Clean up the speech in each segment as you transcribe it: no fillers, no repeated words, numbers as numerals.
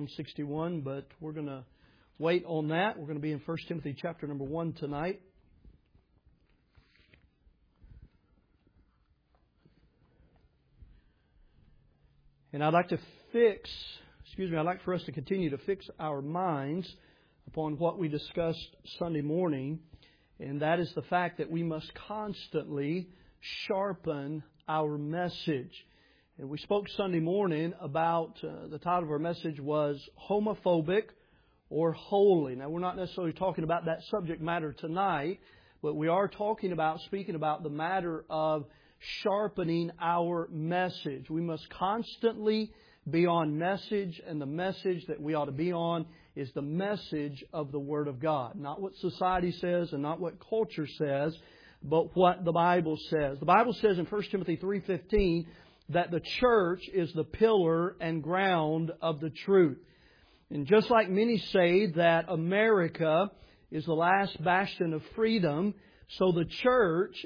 Psalm 61, but we're going to wait on that. We're going to be in 1 Timothy chapter number 1 tonight. And I'd like for us to continue to fix our minds upon what we discussed Sunday morning, and that is the fact that we must constantly sharpen our message. And we spoke Sunday morning about, the title of our message was Homophobic or Holy. Now, we're not necessarily talking about that subject matter tonight, but we are speaking about the matter of sharpening our message. We must constantly be on message, and the message that we ought to be on is the message of the Word of God. Not what society says and not what culture says, but what the Bible says. The Bible says in 1 Timothy 3:15 that the church is the pillar and ground of the truth. And just like many say that America is the last bastion of freedom, so the church,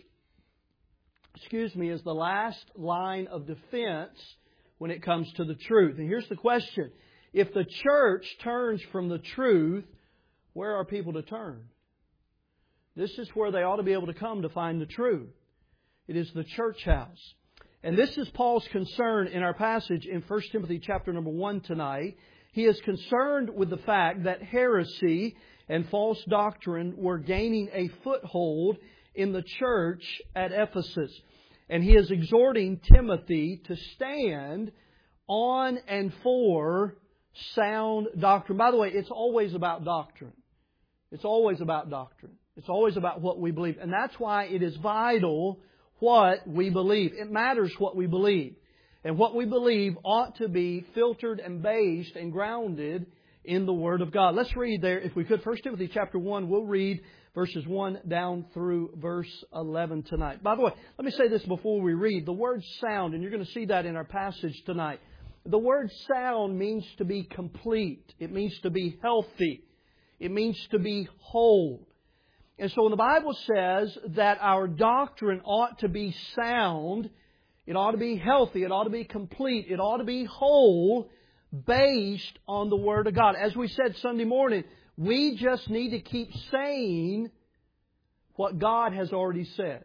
is the last line of defense when it comes to the truth. And here's the question. If the church turns from the truth, where are people to turn? This is where they ought to be able to come to find the truth. It is the church house. And this is Paul's concern in our passage in 1 Timothy chapter number 1 tonight. He is concerned with the fact that heresy and false doctrine were gaining a foothold in the church at Ephesus. And he is exhorting Timothy to stand on and for sound doctrine. By the way, it's always about doctrine. It's always about doctrine. It's always about what we believe. And that's why it is vital what we believe. It matters what we believe. And what we believe ought to be filtered and based and grounded in the Word of God. Let's read there, if we could, 1 Timothy chapter 1. We'll read verses 1 down through verse 11 tonight. By the way, let me say this before we read. The word sound, and you're going to see that in our passage tonight. The word sound means to be complete. It means to be healthy. It means to be whole. And so when the Bible says that our doctrine ought to be sound, it ought to be healthy, it ought to be complete, it ought to be whole, based on the Word of God. As we said Sunday morning, we just need to keep saying what God has already said.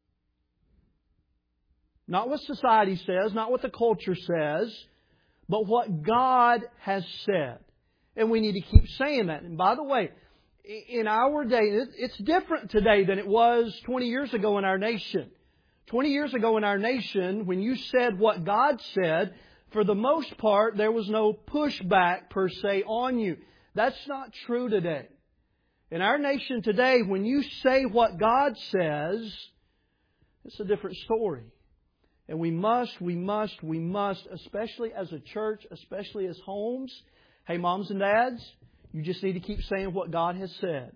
Not what society says, not what the culture says, but what God has said. And we need to keep saying that. And by the way, in our day, it's different today than it was 20 years ago in our nation. 20 years ago in our nation, when you said what God said, for the most part, there was no pushback per se on you. That's not true today. In our nation today, when you say what God says, it's a different story. And we must, especially as a church, especially as homes. Hey, moms and dads, you just need to keep saying what God has said.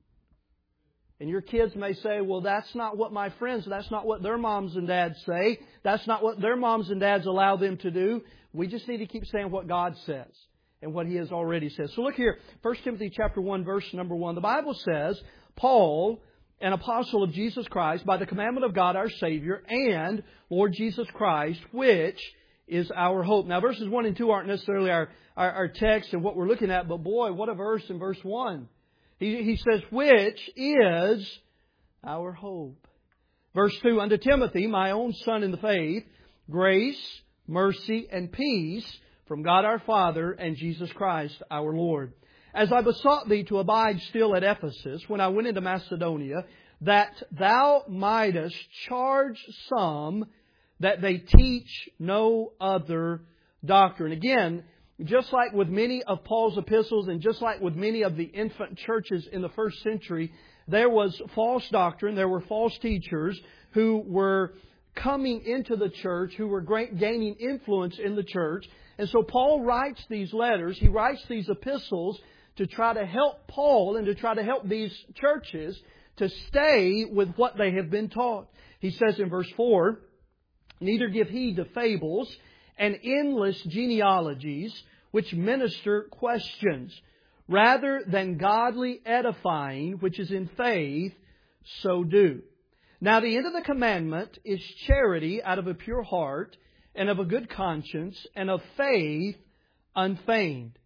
And your kids may say, well, that's not what my friends, that's not what their moms and dads say. That's not what their moms and dads allow them to do. We just need to keep saying what God says and what He has already said. So look here, 1 Timothy chapter 1, verse number 1. The Bible says, Paul, an apostle of Jesus Christ, by the commandment of God our Savior, and Lord Jesus Christ, which is our hope. Now, verses 1 and 2 aren't necessarily our text and what we're looking at, but boy, what a verse in verse 1. He says, which is our hope. Verse 2, unto Timothy, my own son in the faith, grace, mercy, and peace from God our Father and Jesus Christ our Lord. As I besought thee to abide still at Ephesus when I went into Macedonia, that thou mightest charge some that they teach no other doctrine. Again, just like with many of Paul's epistles and just like with many of the infant churches in the first century, there was false doctrine, there were false teachers who were coming into the church, who were gaining influence in the church. And so Paul writes these letters, he writes these epistles to try to help Paul and to try to help these churches to stay with what they have been taught. He says in verse 4, neither give heed to fables and endless genealogies, which minister questions, rather than godly edifying, which is in faith, so do. Now the end of the commandment is charity out of a pure heart, and of a good conscience, and of faith unfeigned.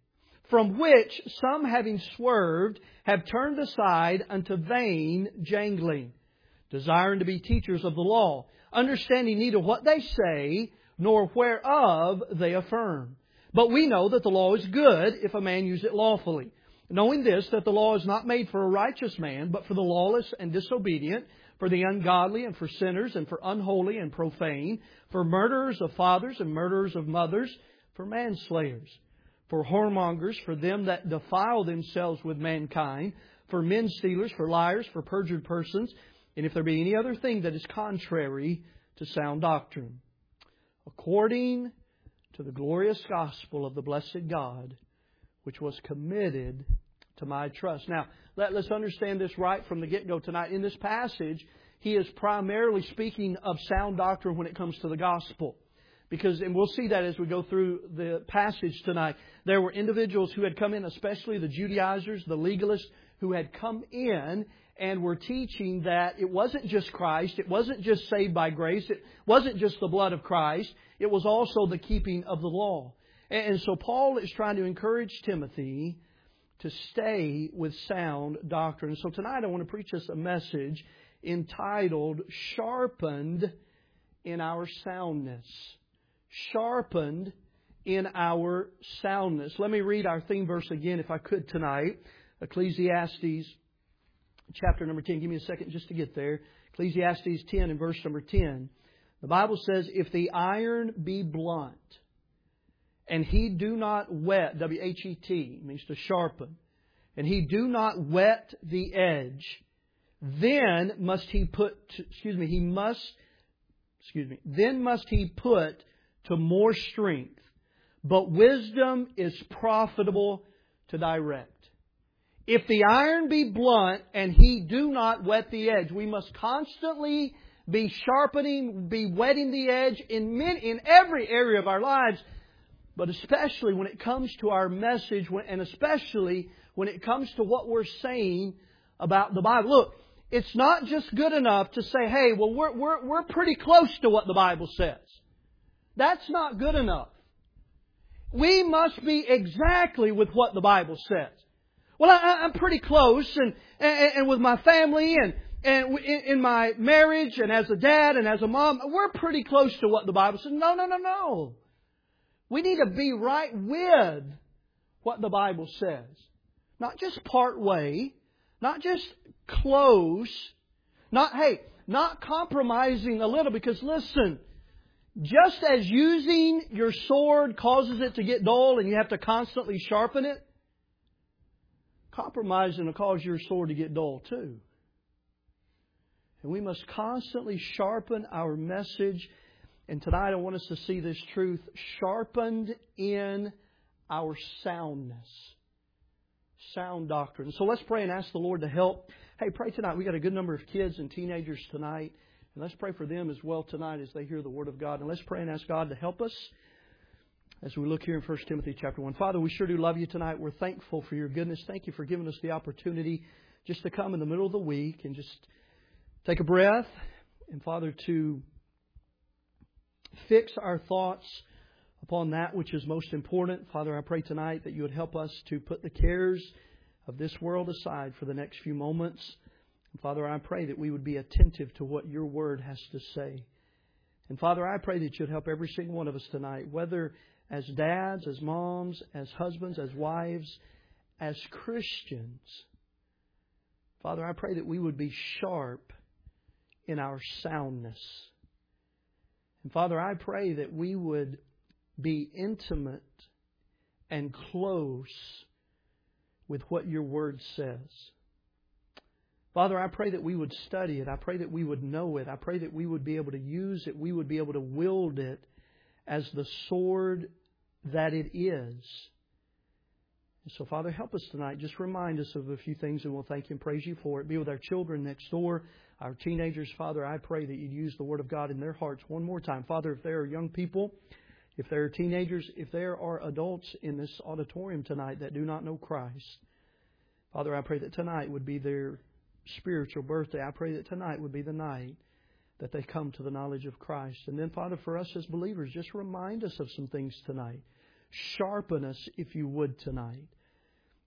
from which some having swerved have turned aside unto vain jangling, desiring to be teachers of the law, understanding neither what they say, nor whereof they affirm. But we know that the law is good if a man use it lawfully. Knowing this, that the law is not made for a righteous man, but for the lawless and disobedient, for the ungodly and for sinners and for unholy and profane, for murderers of fathers and murderers of mothers, for manslayers, for whoremongers, for them that defile themselves with mankind, for men stealers, for liars, for perjured persons, and if there be any other thing that is contrary to sound doctrine, according to the glorious gospel of the blessed God, which was committed to my trust. Now, let's understand this right from the get-go tonight. In this passage, he is primarily speaking of sound doctrine when it comes to the gospel. Because, and we'll see that as we go through the passage tonight, there were individuals who had come in, especially the Judaizers, the legalists, who had come in and were teaching that it wasn't just Christ, it wasn't just saved by grace, it wasn't just the blood of Christ, it was also the keeping of the law. And so Paul is trying to encourage Timothy to stay with sound doctrine. So tonight I want to preach us a message entitled, Sharpened in Our Soundness. Sharpened in our soundness. Let me read our theme verse again if I could tonight. Ecclesiastes chapter number 10. Give me a second just to get there. Ecclesiastes 10 and verse number 10. The Bible says, if the iron be blunt, and he do not whet, W-H-E-T, means to sharpen, and he do not whet the edge, then must he put to more strength. But wisdom is profitable to direct. If the iron be blunt and he do not whet the edge, we must constantly be sharpening, be whetting the edge in every area of our lives, but especially when it comes to our message, and especially when it comes to what we're saying about the Bible. Look, it's not just good enough to say, hey, well, we're pretty close to what the Bible says. That's not good enough. We must be exactly with what the Bible says. Well, I'm pretty close, and with my family, and in my marriage, and as a dad, and as a mom, we're pretty close to what the Bible says. No. We need to be right with what the Bible says. Not just part way, not just close, not compromising a little, because listen, just as using your sword causes it to get dull and you have to constantly sharpen it, compromising will cause your sword to get dull too. And we must constantly sharpen our message. And tonight I want us to see this truth sharpened in our soundness. Sound doctrine. So let's pray and ask the Lord to help. Hey, pray tonight. We got a good number of kids and teenagers tonight. And let's pray for them as well tonight as they hear the Word of God. And let's pray and ask God to help us as we look here in 1 Timothy chapter 1. Father, we sure do love you tonight. We're thankful for your goodness. Thank you for giving us the opportunity just to come in the middle of the week and just take a breath. And Father, to fix our thoughts upon that which is most important. Father, I pray tonight that you would help us to put the cares of this world aside for the next few moments. And Father, I pray that we would be attentive to what your Word has to say. And Father, I pray that you'd help every single one of us tonight, whether as dads, as moms, as husbands, as wives, as Christians. Father, I pray that we would be sharp in our soundness. And Father, I pray that we would be intimate and close with what your Word says. Father, I pray that we would study it. I pray that we would know it. I pray that we would be able to use it. We would be able to wield it as the sword that it is. And so, Father, help us tonight. Just remind us of a few things, and we'll thank you and praise you for it. Be with our children next door, our teenagers. Father, I pray that you'd use the Word of God in their hearts one more time. Father, if there are young people, if there are teenagers, if there are adults in this auditorium tonight that do not know Christ, Father, I pray that tonight would be their spiritual birthday. I pray that tonight would be the night that they come to the knowledge of Christ. And then, Father, for us as believers, just remind us of some things tonight. Sharpen us, if you would, tonight.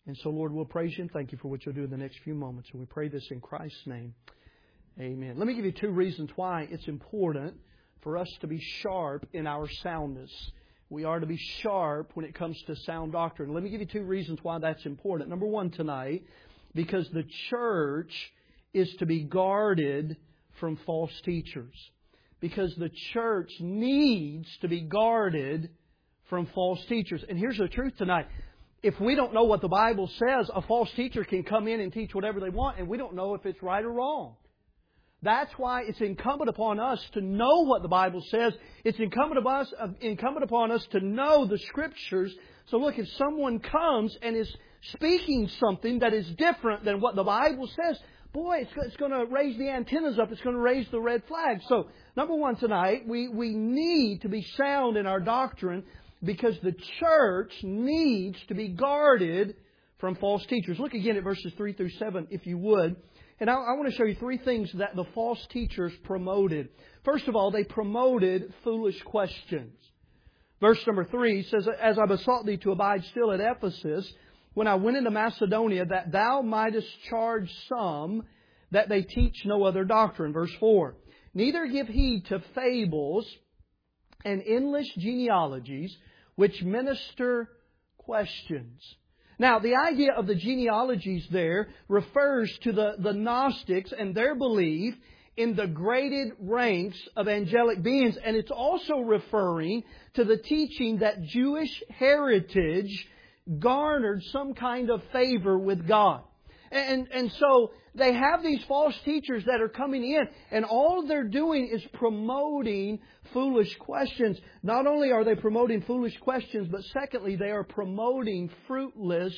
And so, Lord, we'll praise You and thank You for what You'll do in the next few moments. And we pray this in Christ's name. Amen. Let me give you 2 reasons why it's important for us to be sharp in our soundness. We are to be sharp when it comes to sound doctrine. Let me give you 2 reasons why that's important. Number 1 tonight, because the church is to be guarded from false teachers. Because the church needs to be guarded from false teachers. And here's the truth tonight. If we don't know what the Bible says, a false teacher can come in and teach whatever they want, and we don't know if it's right or wrong. That's why it's incumbent upon us to know what the Bible says. It's incumbent upon us to know the Scriptures. So look, if someone comes and is speaking something that is different than what the Bible says, boy, it's going to raise the antennas up. It's going to raise the red flag. So, number 1 tonight, we need to be sound in our doctrine because the church needs to be guarded from false teachers. Look again at verses 3 through 7, if you would. And I want to show you 3 things that the false teachers promoted. First of all, they promoted foolish questions. Verse number 3 says, As I besought thee to abide still at Ephesus, when I went into Macedonia, that thou mightest charge some that they teach no other doctrine. Verse 4, Neither give heed to fables and endless genealogies, which minister questions. Now, the idea of the genealogies there refers to the Gnostics and their belief in the graded ranks of angelic beings. And it's also referring to the teaching that Jewish heritage garnered some kind of favor with God. And so they have these false teachers that are coming in, and all they're doing is promoting foolish questions. Not only are they promoting foolish questions, but secondly, they are promoting fruitless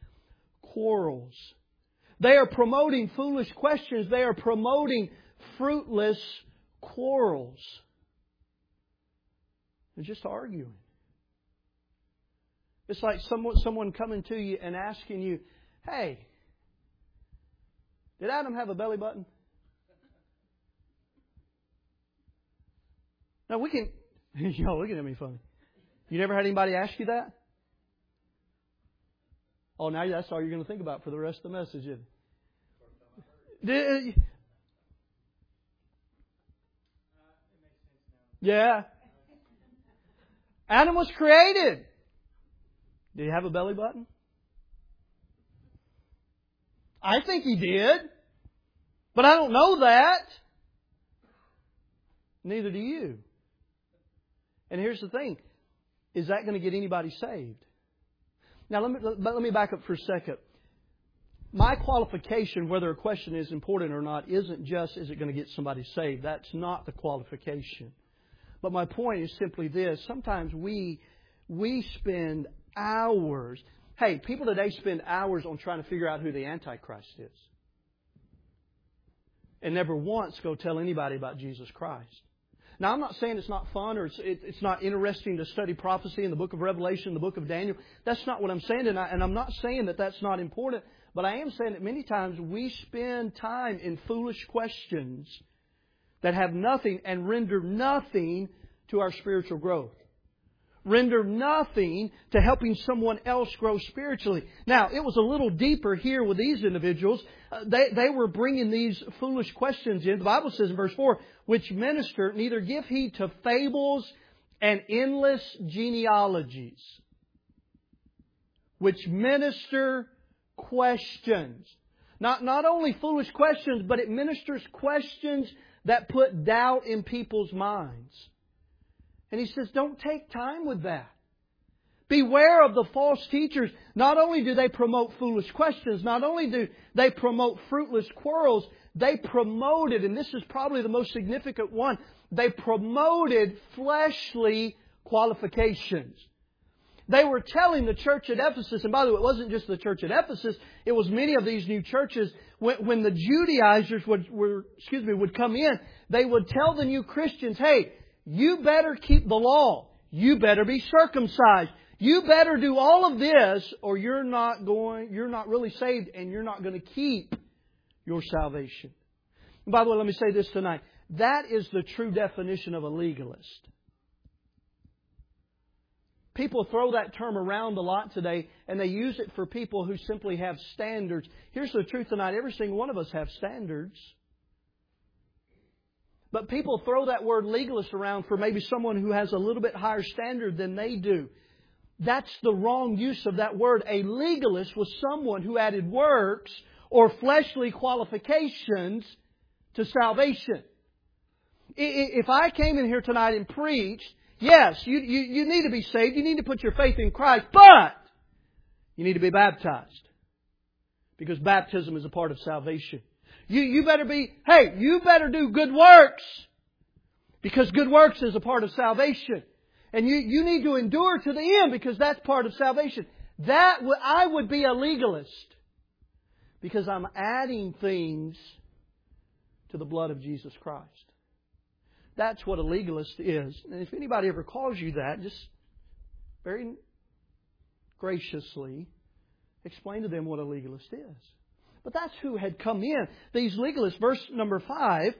quarrels. They are promoting foolish questions. They are promoting fruitless quarrels. They're just arguing. It's like someone coming to you and asking you, hey, did Adam have a belly button? Now we can... Y'all looking at me funny. You never had anybody ask you that? Oh, now that's all you're going to think about for the rest of the message, isn't it? Yeah. Adam was created. Did he have a belly button? I think he did. But I don't know that. Neither do you. And here's the thing. Is that going to get anybody saved? Now let me back up for a second. My qualification, whether a question is important or not, isn't just is it going to get somebody saved. That's not the qualification. But my point is simply this. Sometimes we spend hours. Hey, people today spend hours on trying to figure out who the Antichrist is. And never once go tell anybody about Jesus Christ. Now, I'm not saying it's not fun or it's not interesting to study prophecy in the book of Revelation, the book of Daniel. That's not what I'm saying. And I'm not saying that that's not important. But I am saying that many times we spend time in foolish questions that have nothing and render nothing to our spiritual growth. Render nothing to helping someone else grow spiritually. Now, it was a little deeper here with these individuals. They were bringing these foolish questions in. The Bible says in verse 4, which minister neither give heed to fables and endless genealogies. Which minister questions. Not only foolish questions, but it ministers questions that put doubt in people's minds. And he says, don't take time with that. Beware of the false teachers. Not only do they promote foolish questions, not only do they promote fruitless quarrels, they promoted, and this is probably the most significant one, they promoted fleshly qualifications. They were telling the church at Ephesus, and by the way, it wasn't just the church at Ephesus, it was many of these new churches, when the Judaizers would come in, they would tell the new Christians, hey, you better keep the law. You better be circumcised. You better do all of this or you're not really saved and you're not going to keep your salvation. And by the way, let me say this tonight. That is the true definition of a legalist. People throw that term around a lot today, and they use it for people who simply have standards. Here's the truth tonight. Every single one of us have standards. But people throw that word legalist around for maybe someone who has a little bit higher standard than they do. That's the wrong use of that word. A legalist was someone who added works or fleshly qualifications to salvation. If I came in here tonight and preached, yes, you need to be saved, you need to put your faith in Christ, but you need to be baptized. Because baptism is a part of salvation. You better do good works. Because good works is a part of salvation. And you need to endure to the end because that's part of salvation. I would be a legalist. Because I'm adding things to the blood of Jesus Christ. That's what a legalist is. And if anybody ever calls you that, just very graciously explain to them what a legalist is. But that's who had come in. These legalists, verse number 5,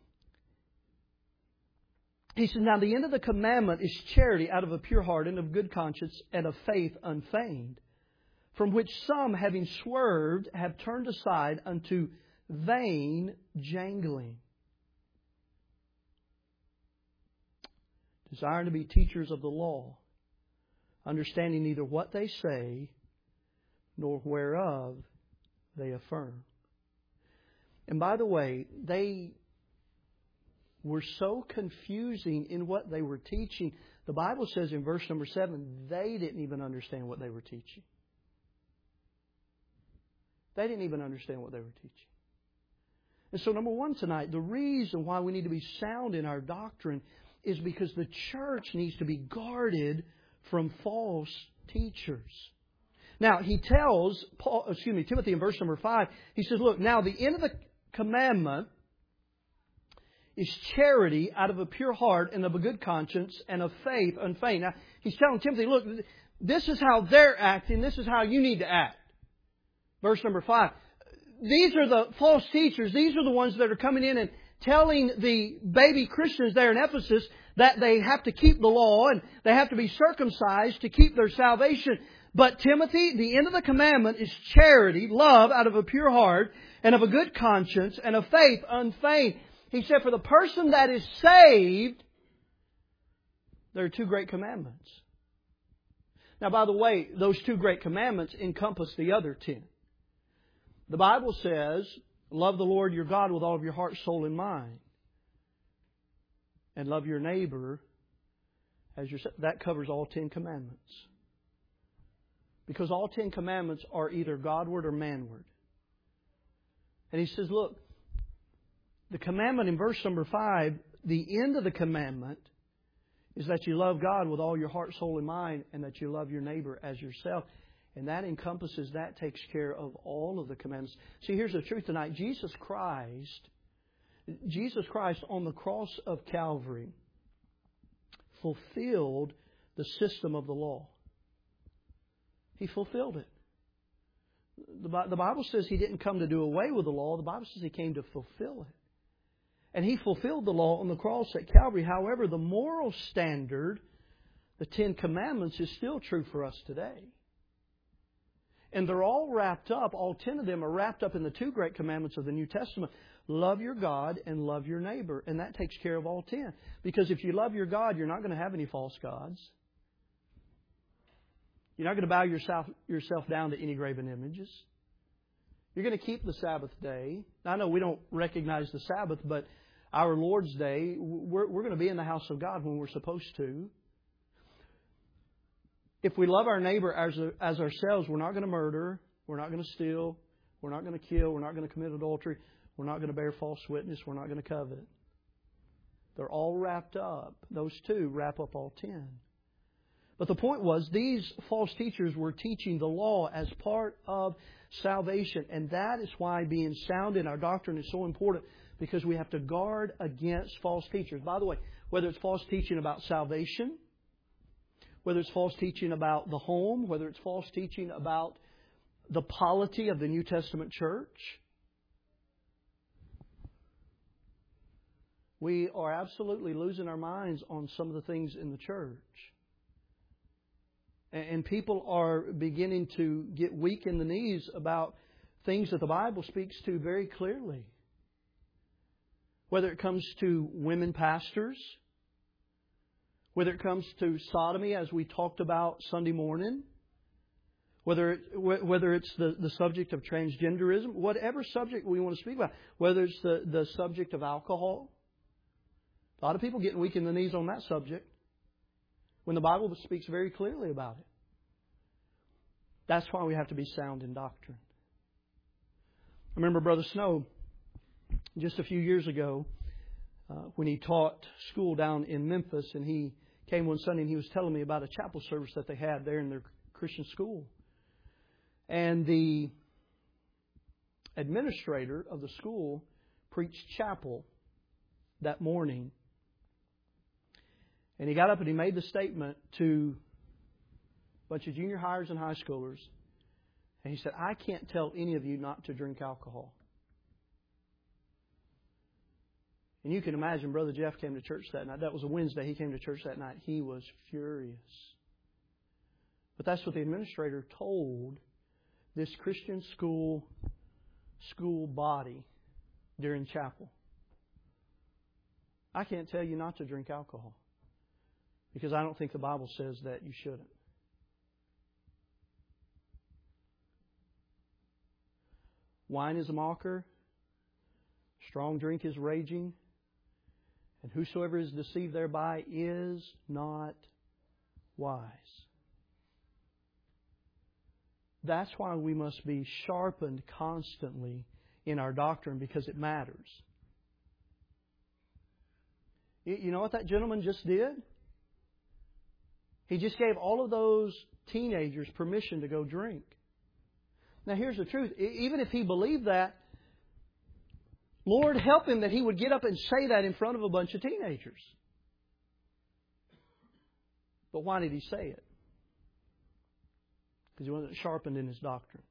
he says, now the end of the commandment is charity out of a pure heart and of good conscience and of faith unfeigned, from which some, having swerved, have turned aside unto vain jangling. Desiring to be teachers of the law, understanding neither what they say, nor whereof they affirm. And by the way, they were so confusing in what they were teaching. The Bible says in verse number 7, they didn't even understand what they were teaching. They didn't even understand what they were teaching. And so number one tonight, the reason why we need to be sound in our doctrine is because the church needs to be guarded from false teachers. Now, he tells Timothy in verse number 5, he says, look, now the end of the commandment is charity out of a pure heart and of a good conscience and of faith unfeigned. Now, he's telling Timothy, look, this is how they're acting. This is how you need to act. Verse number 5. These are the false teachers. These are the ones that are coming in and telling the baby Christians there in Ephesus that they have to keep the law and they have to be circumcised to keep their salvation. But Timothy, the end of the commandment is charity, love out of a pure heart and of a good conscience and of faith unfeigned. He said for the person that is saved, there are 2 great commandments. Now, by the way, those 2 great commandments encompass the other 10. The Bible says, love the Lord your God with all of your heart, soul, and mind. And love your neighbor as yourself. That covers all 10 commandments. Because all 10 commandments are either Godward or manward. And he says, look, the commandment in verse number 5, the end of the commandment is that you love God with all your heart, soul, and mind, and that you love your neighbor as yourself. And that encompasses, that takes care of all of the commandments. See, here's the truth tonight. Jesus Christ on the cross of Calvary fulfilled the system of the law. He fulfilled it. The Bible says He didn't come to do away with the law. The Bible says He came to fulfill it. And He fulfilled the law on the cross at Calvary. However, the moral standard, the 10 Commandments, is still true for us today. And they're all wrapped up, all 10 of them are wrapped up in the 2 great commandments of the New Testament. Love your God and love your neighbor. And that takes care of all 10. Because if you love your God, you're not going to have any false gods. You're not going to bow yourself down to any graven images. You're going to keep the Sabbath day. Now, I know we don't recognize the Sabbath, but our Lord's Day, we're going to be in the house of God when we're supposed to. If we love our neighbor as ourselves, we're not going to murder, we're not going to steal, we're not going to kill, we're not going to commit adultery, we're not going to bear false witness, we're not going to covet. They're all wrapped up. Those 2 wrap up all 10. But the point was, these false teachers were teaching the law as part of salvation. And that is why being sound in our doctrine is so important, because we have to guard against false teachers. By the way, whether it's false teaching about salvation, whether it's false teaching about the home, whether it's false teaching about the polity of the New Testament church, we are absolutely losing our minds on some of the things in the church. And people are beginning to get weak in the knees about things that the Bible speaks to very clearly. Whether it comes to women pastors, whether it comes to sodomy, as we talked about Sunday morning, whether it's the subject of transgenderism, whatever subject we want to speak about, whether it's the subject of alcohol. A lot of people getting weak in the knees on that subject when the Bible speaks very clearly about it. That's why we have to be sound in doctrine. I remember Brother Snow, just a few years ago, when he taught school down in Memphis, and he came one Sunday and he was telling me about a chapel service that they had there in their Christian school. And the administrator of the school preached chapel that morning. And he got up and he made the statement to a bunch of junior hires and high schoolers. And he said, I can't tell any of you not to drink alcohol. And you can imagine Brother Jeff came to church that night. That was a Wednesday. He came to church that night. He was furious. But that's what the administrator told this Christian school body during chapel. I can't tell you not to drink alcohol, because I don't think the Bible says that you shouldn't. Wine is a mocker. Strong drink is raging. And whosoever is deceived thereby is not wise. That's why we must be sharpened constantly in our doctrine, because it matters. You know what that gentleman just did? He just gave all of those teenagers permission to go drink. Now here's the truth. Even if he believed that, Lord help him that he would get up and say that in front of a bunch of teenagers. But why did he say it? Because he wasn't sharpened in his doctrine.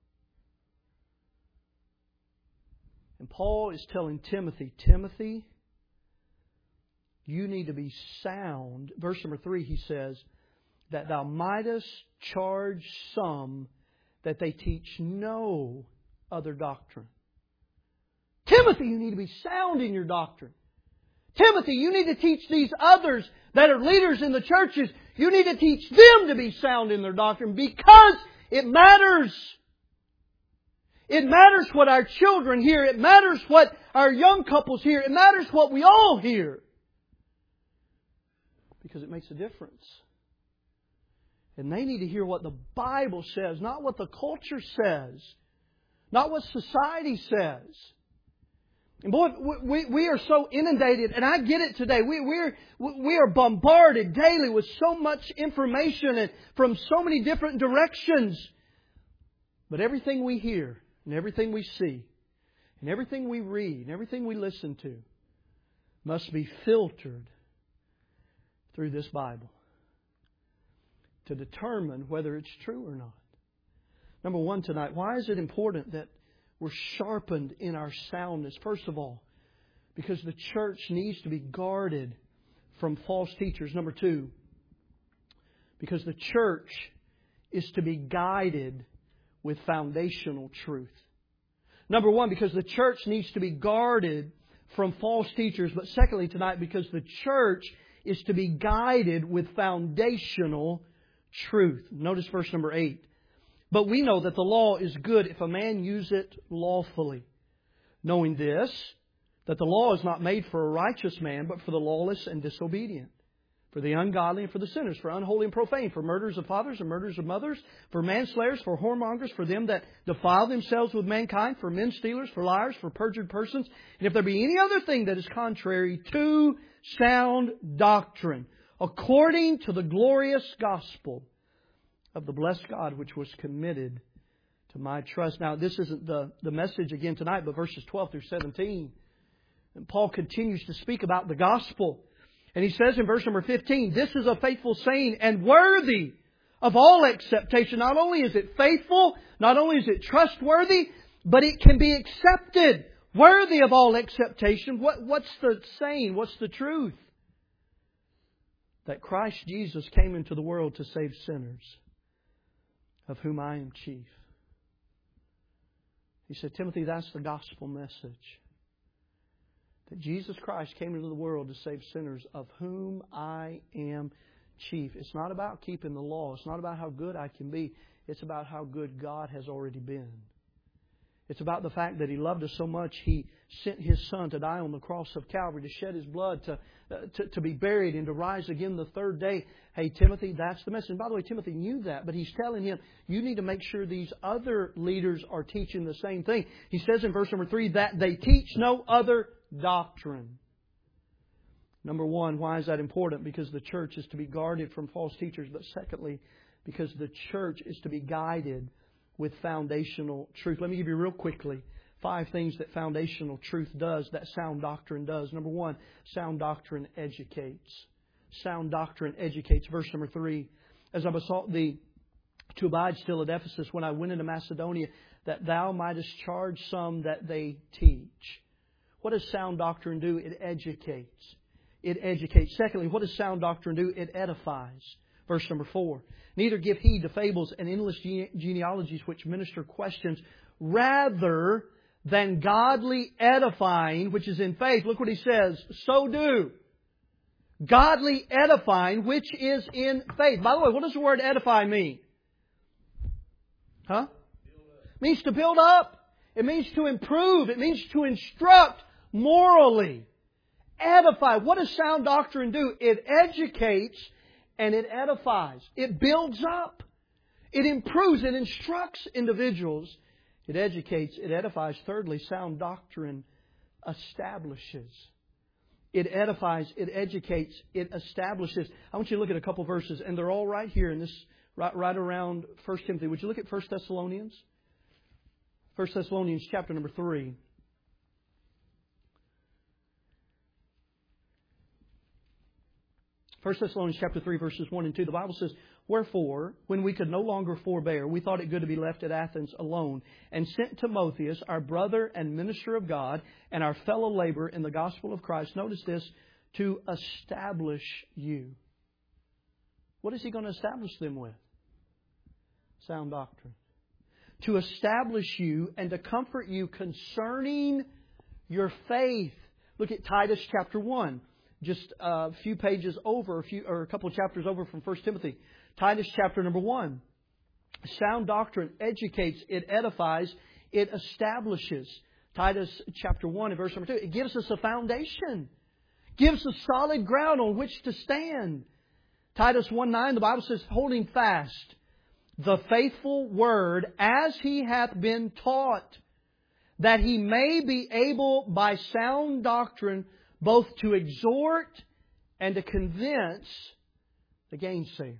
And Paul is telling Timothy, Timothy, you need to be sound. Verse number 3, he says, that thou mightest charge some that they teach no other doctrine. Timothy, you need to be sound in your doctrine. Timothy, you need to teach these others that are leaders in the churches. You need to teach them to be sound in their doctrine, because it matters. It matters what our children hear. It matters what our young couples hear. It matters what we all hear. Because it makes a difference. And they need to hear what the Bible says, not what the culture says, not what society says. And boy, we are so inundated, and I get it today. We are bombarded daily with so much information and from so many different directions. But everything we hear, and everything we see, and everything we read, and everything we listen to must be filtered through this Bible to determine whether it's true or not. Number one tonight, why is it important that we're sharpened in our soundness? First of all, because the church needs to be guarded from false teachers. Number two, because the church is to be guided with foundational truth. Number one, because the church needs to be guarded from false teachers. But secondly tonight, because the church is to be guided with foundational truth. Notice verse number 8. But we know that the law is good if a man use it lawfully. Knowing this, that the law is not made for a righteous man, but for the lawless and disobedient, for the ungodly and for the sinners, for unholy and profane, for murderers of fathers and murderers of mothers, for manslayers, for whoremongers, for them that defile themselves with mankind, for men stealers, for liars, for perjured persons, and if there be any other thing that is contrary to sound doctrine, according to the glorious gospel of the blessed God which was committed to my trust. Now, this isn't the message again tonight, but verses 12 through 17. And Paul continues to speak about the gospel. And he says in verse number 15, this is a faithful saying and worthy of all acceptation. Not only is it faithful, not only is it trustworthy, but it can be accepted. Worthy of all acceptation. What's the saying? What's the truth? That Christ Jesus came into the world to save sinners. of whom I am chief. He said, Timothy, that's the gospel message. That Jesus Christ came into the world to save sinners, of whom I am chief. It's not about keeping the law. It's not about how good I can be. It's about how good God has already been. It's about the fact that He loved us so much, He sent His Son to die on the cross of Calvary, to shed His blood, to be buried, and to rise again the third day. Hey, Timothy, that's the message. And by the way, Timothy knew that, but he's telling him, you need to make sure these other leaders are teaching the same thing. He says in verse number 3 that they teach no other doctrine. Number one, why is that important? Because the church is to be guarded from false teachers. But secondly, because the church is to be guided with foundational truth. Let me give you real quickly 5 things that foundational truth does, that sound doctrine does. Number one, sound doctrine educates. Sound doctrine educates. Verse number 3, as I besought thee to abide still at Ephesus when I went into Macedonia, that thou mightest charge some that they teach. What does sound doctrine do? It educates. It educates. Secondly, what does sound doctrine do? It edifies. Verse number 4. Neither give heed to fables and endless genealogies which minister questions, rather than godly edifying, which is in faith. Look what he says. So do. Godly edifying, which is in faith. By the way, what does the word edify mean? Huh? It means to build up. It means to improve. It means to instruct morally. Edify. What does sound doctrine do? It educates and it edifies. It builds up. It improves. It instructs individuals. It educates. It edifies. Thirdly, sound doctrine establishes. It edifies. It educates. It establishes. I want you to look at a couple verses, and they're all right here in this, right around 1 Timothy. Would you look at 1 Thessalonians? 1 Thessalonians chapter number 3. 1 Thessalonians chapter 3, verses 1 and 2, the Bible says, Wherefore, when we could no longer forbear, we thought it good to be left at Athens alone, and sent Timotheus, our brother and minister of God, and our fellow laborer in the gospel of Christ, notice this, to establish you. What is he going to establish them with? Sound doctrine. To establish you and to comfort you concerning your faith. Look at Titus chapter 1. Just a few pages over, a couple of chapters over from 1 Timothy. Titus chapter number 1. Sound doctrine educates, it edifies, it establishes. Titus chapter 1 and verse number 2. It gives us a foundation. Gives us solid ground on which to stand. Titus 1:9, the Bible says, Holding fast the faithful word as he hath been taught, that he may be able by sound doctrine both to exhort and to convince the gainsayers.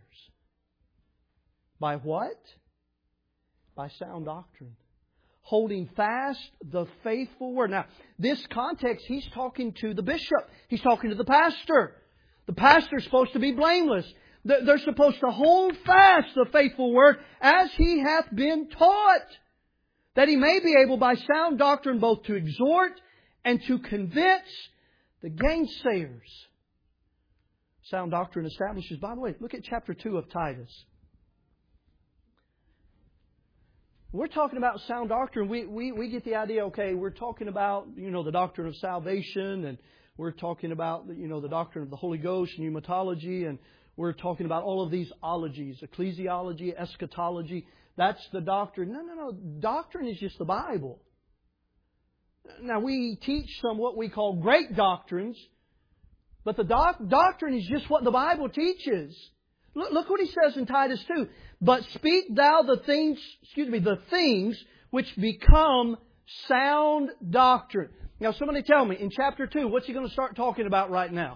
By what? By sound doctrine. Holding fast the faithful word. Now, this context, he's talking to the bishop. He's talking to the pastor. The pastor's supposed to be blameless. They're supposed to hold fast the faithful word as he hath been taught, that he may be able by sound doctrine both to exhort and to convince the gainsayers. Sound doctrine establishes. By the way, look at chapter 2 of Titus. We're talking about sound doctrine. We get the idea, okay, we're talking about, the doctrine of salvation, and we're talking about, the doctrine of the Holy Ghost, pneumatology, and we're talking about all of these ologies, ecclesiology, eschatology. That's the doctrine. No. Doctrine is just the Bible. Now, we teach some what we call great doctrines, but the doctrine is just what the Bible teaches. Look what he says in Titus 2. But speak thou the things which become sound doctrine. Now, somebody tell me, in chapter 2, what's he going to start talking about right now?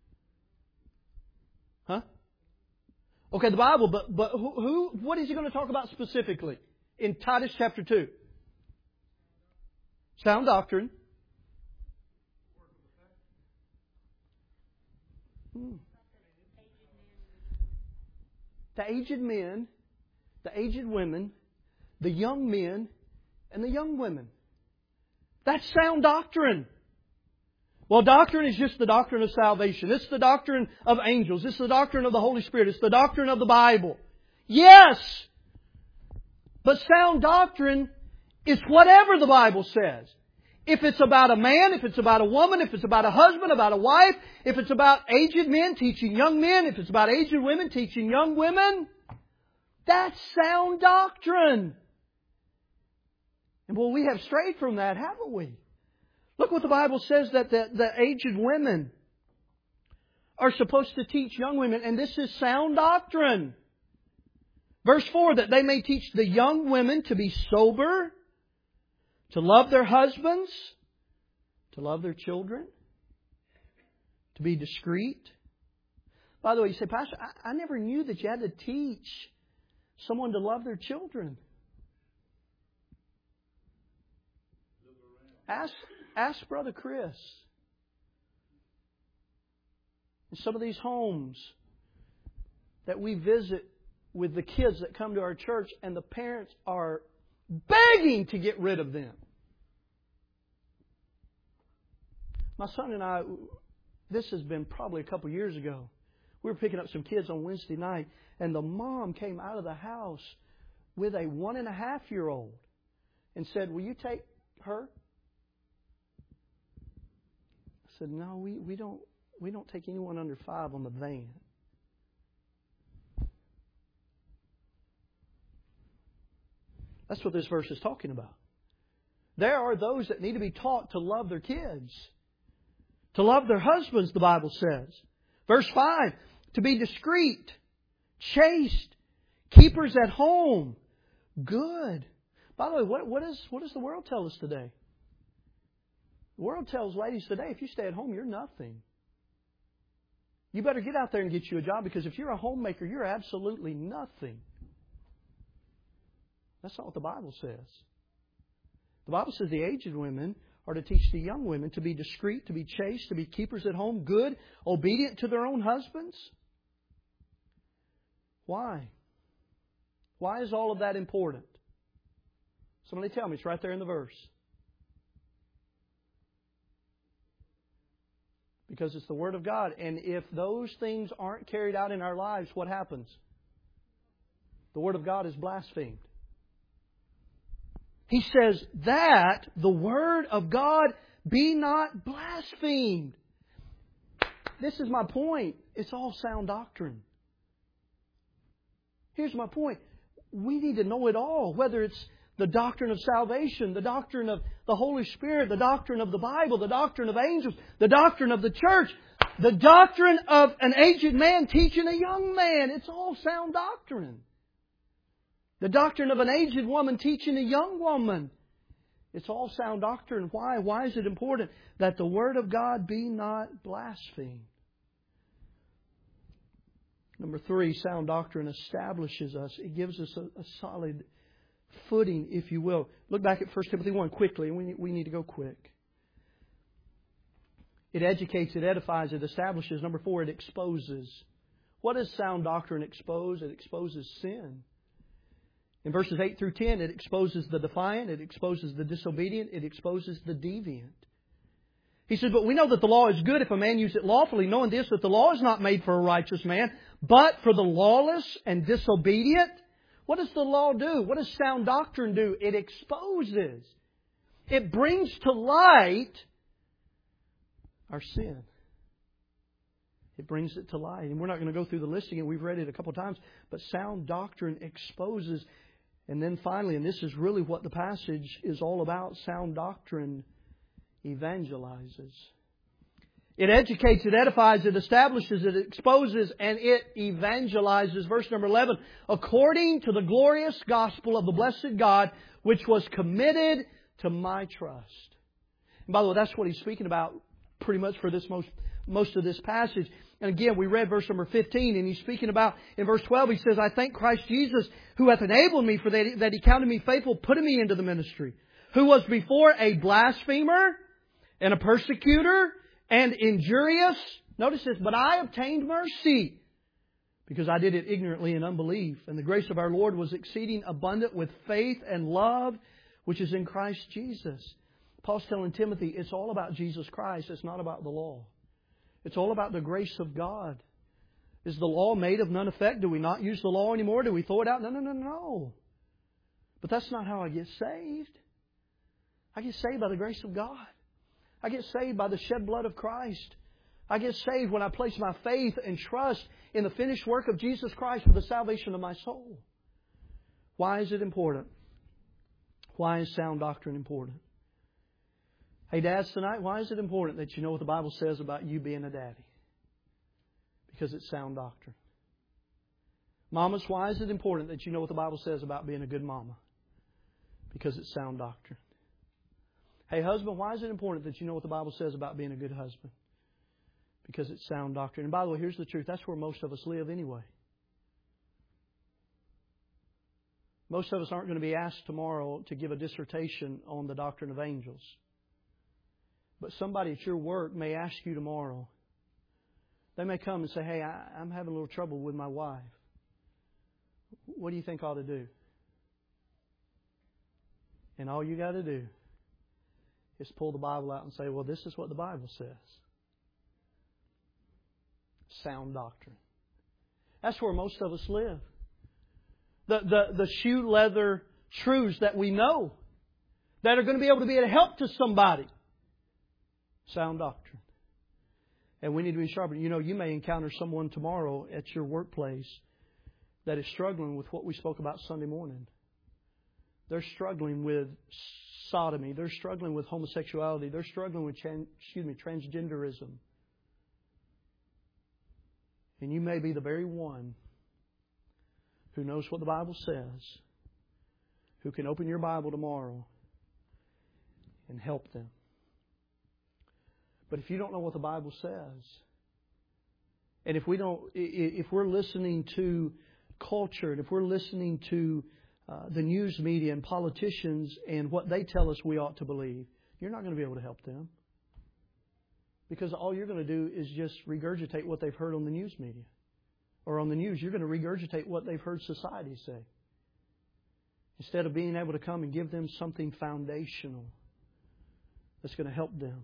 Huh? Okay, the Bible, but what is he going to talk about specifically in Titus chapter 2? Sound doctrine. The aged men, the aged women, the young men, and the young women. That's sound doctrine. Well, doctrine is just the doctrine of salvation. It's the doctrine of angels. It's the doctrine of the Holy Spirit. It's the doctrine of the Bible. Yes! But sound doctrine is whatever the Bible says. If it's about a man, if it's about a woman, if it's about a husband, about a wife, if it's about aged men teaching young men, if it's about aged women teaching young women, that's sound doctrine. And well, we have strayed from that, haven't we? Look what the Bible says that the aged women are supposed to teach young women, and this is sound doctrine. Verse 4, that they may teach the young women to be sober, to love their husbands, to love their children, to be discreet. By the way, you say, Pastor, I never knew that you had to teach someone to love their children. Ask Brother Chris. In some of these homes that we visit with the kids that come to our church, and the parents are begging to get rid of them. My son and I, this has been probably a couple years ago, we were picking up some kids on Wednesday night, and the mom came out of the house with a 1.5-year-old and said, "Will you take her?" I said, "No, we don't take anyone under 5 on the van." That's what this verse is talking about. There are those that need to be taught to love their kids, to love their husbands, the Bible says. Verse 5, to be discreet, chaste, keepers at home, good. By the way, what does the world tell us today? The world tells ladies today, if you stay at home, you're nothing. You better get out there and get you a job, because if you're a homemaker, you're absolutely nothing. That's not what the Bible says. The Bible says the aged women are to teach the young women to be discreet, to be chaste, to be keepers at home, good, obedient to their own husbands. Why? Why is all of that important? Somebody tell me. It's right there in the verse. Because it's the Word of God. And if those things aren't carried out in our lives, what happens? The Word of God is blasphemed. He says that the Word of God be not blasphemed. This is my point. It's all sound doctrine. Here's my point. We need to know it all, whether it's the doctrine of salvation, the doctrine of the Holy Spirit, the doctrine of the Bible, the doctrine of angels, the doctrine of the church, the doctrine of an aged man teaching a young man. It's all sound doctrine. The doctrine of an aged woman teaching a young woman. It's all sound doctrine. Why? Why is it important? That the Word of God be not blasphemed. Number 3, sound doctrine establishes us. It gives us a solid footing, if you will. Look back at 1 Timothy 1 quickly. We need to go quick. It educates, it edifies, it establishes. Number 4, it exposes. What does sound doctrine expose? It exposes sin. In verses 8 through 10, it exposes the defiant, it exposes the disobedient, it exposes the deviant. He says, but we know that the law is good if a man use it lawfully, knowing this, that the law is not made for a righteous man, but for the lawless and disobedient. What does the law do? What does sound doctrine do? It exposes. It brings to light our sin. It brings it to light. And we're not going to go through the listing, and we've read it a couple of times, but sound doctrine exposes. And then finally, and this is really what the passage is all about, sound doctrine evangelizes. It educates, it edifies, it establishes, it exposes, and it evangelizes. Verse number 11, according to the glorious gospel of the blessed God, which was committed to my trust. And by the way, that's what he's speaking about pretty much for this most of this passage. And again, we read verse number 15, and he's speaking about, in verse 12, he says, I thank Christ Jesus, who hath enabled me for that He counted me faithful, putting me into the ministry, who was before a blasphemer, and a persecutor, and injurious. Notice this, but I obtained mercy, because I did it ignorantly in unbelief. And the grace of our Lord was exceeding abundant with faith and love, which is in Christ Jesus. Paul's telling Timothy, it's all about Jesus Christ. It's not about the law. It's all about the grace of God. Is the law made of none effect? Do we not use the law anymore? Do we throw it out? No. But that's not how I get saved. I get saved by the grace of God. I get saved by the shed blood of Christ. I get saved when I place my faith and trust in the finished work of Jesus Christ for the salvation of my soul. Why is it important? Why is sound doctrine important? Hey, dads, tonight, why is it important that you know what the Bible says about you being a daddy? Because it's sound doctrine. Mamas, why is it important that you know what the Bible says about being a good mama? Because it's sound doctrine. Hey, husband, why is it important that you know what the Bible says about being a good husband? Because it's sound doctrine. And by the way, here's the truth. That's where most of us live anyway. Most of us aren't going to be asked tomorrow to give a dissertation on the doctrine of angels. But somebody at your work may ask you tomorrow. They may come and say, hey, I'm having a little trouble with my wife. What do you think I ought to do? And all you got to do is pull the Bible out and say, well, this is what the Bible says. Sound doctrine. That's where most of us live. The shoe leather truths that we know that are going to be able to be a help to somebody. Sound doctrine. And we need to be sharper. You know, you may encounter someone tomorrow at your workplace that is struggling with what we spoke about Sunday morning. They're struggling with sodomy. They're struggling with homosexuality. They're struggling with transgenderism. And you may be the very one who knows what the Bible says, who can open your Bible tomorrow and help them. But if you don't know what the Bible says, and if we're listening to culture, and if we're listening to the news media and politicians and what they tell us we ought to believe, you're not going to be able to help them. Because all you're going to do is just regurgitate what they've heard on the news media. Or on the news, you're going to regurgitate what they've heard society say. Instead of being able to come and give them something foundational that's going to help them.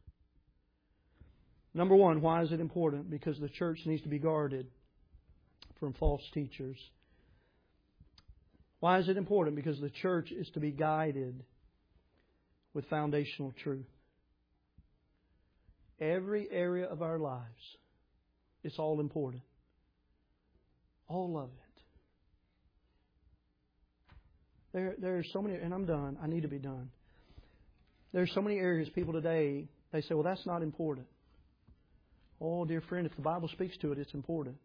Number one, why is it important? Because the church needs to be guarded from false teachers. Why is it important? Because the church is to be guided with foundational truth. Every area of our lives, it's all important. All of it. There are so many, and I'm done. I need to be done. There are so many areas people today, they say, well, that's not important. Oh, dear friend, if the Bible speaks to it, it's important.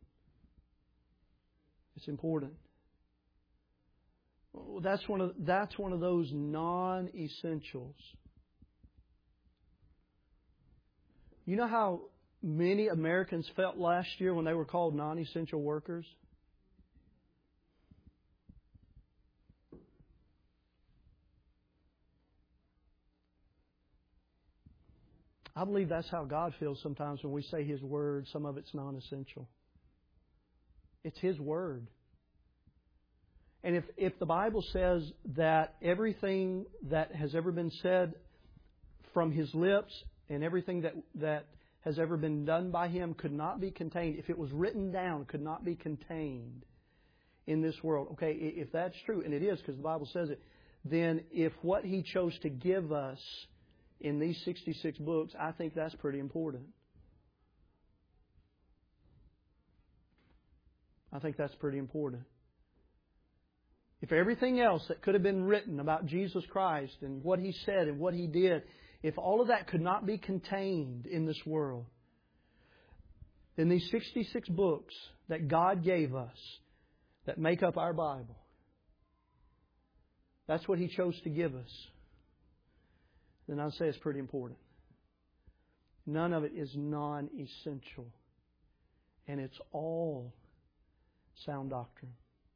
It's important. Well, that's one of those non-essentials. You know how many Americans felt last year when they were called non-essential workers? I believe that's how God feels sometimes when we say His Word. Some of it's non-essential. It's His Word. And if the Bible says that everything that has ever been said from His lips and everything that has ever been done by Him could not be contained, if it was written down, could not be contained in this world. Okay, if that's true, and it is because the Bible says it, then if what He chose to give us in these 66 books, I think that's pretty important. I think that's pretty important. If everything else that could have been written about Jesus Christ and what He said and what He did, if all of that could not be contained in this world, then these 66 books that God gave us that make up our Bible, that's what He chose to give us, then I'd say it's pretty important. None of it is non-essential. And it's all sound doctrine.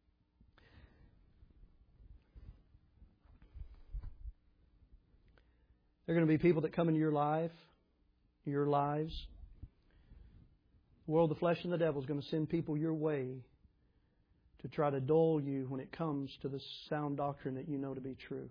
There are going to be people that come into your lives. The world, the flesh, and the devil is going to send people your way to try to dull you when it comes to the sound doctrine that you know to be true.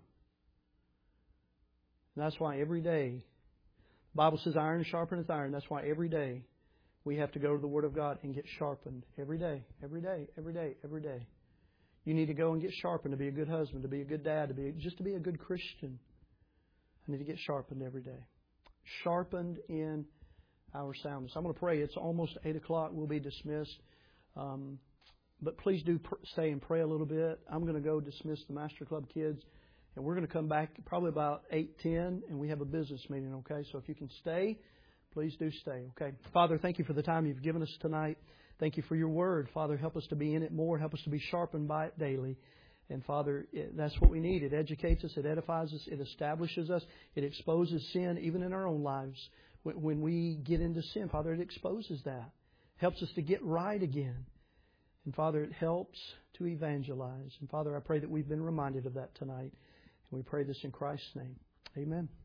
And that's why every day, the Bible says iron sharpeneth iron. That's why every day we have to go to the Word of God and get sharpened. Every day, every day, every day, every day. You need to go and get sharpened to be a good husband, to be a good dad, just to be a good Christian. I need to get sharpened every day. Sharpened in our soundness. I'm going to pray. It's almost 8 o'clock. We'll be dismissed. But please do stay and pray a little bit. I'm going to go dismiss the Master Club kids. And we're going to come back probably about 8:10, and we have a business meeting, okay? So if you can stay, please do stay, okay? Father, thank you for the time you've given us tonight. Thank you for your word. Father, help us to be in it more. Help us to be sharpened by it daily. And Father, that's what we need. It educates us. It edifies us. It establishes us. It exposes sin, even in our own lives. When we get into sin, Father, it exposes that. Helps us to get right again. And Father, it helps to evangelize. And Father, I pray that we've been reminded of that tonight. And we pray this in Christ's name. Amen.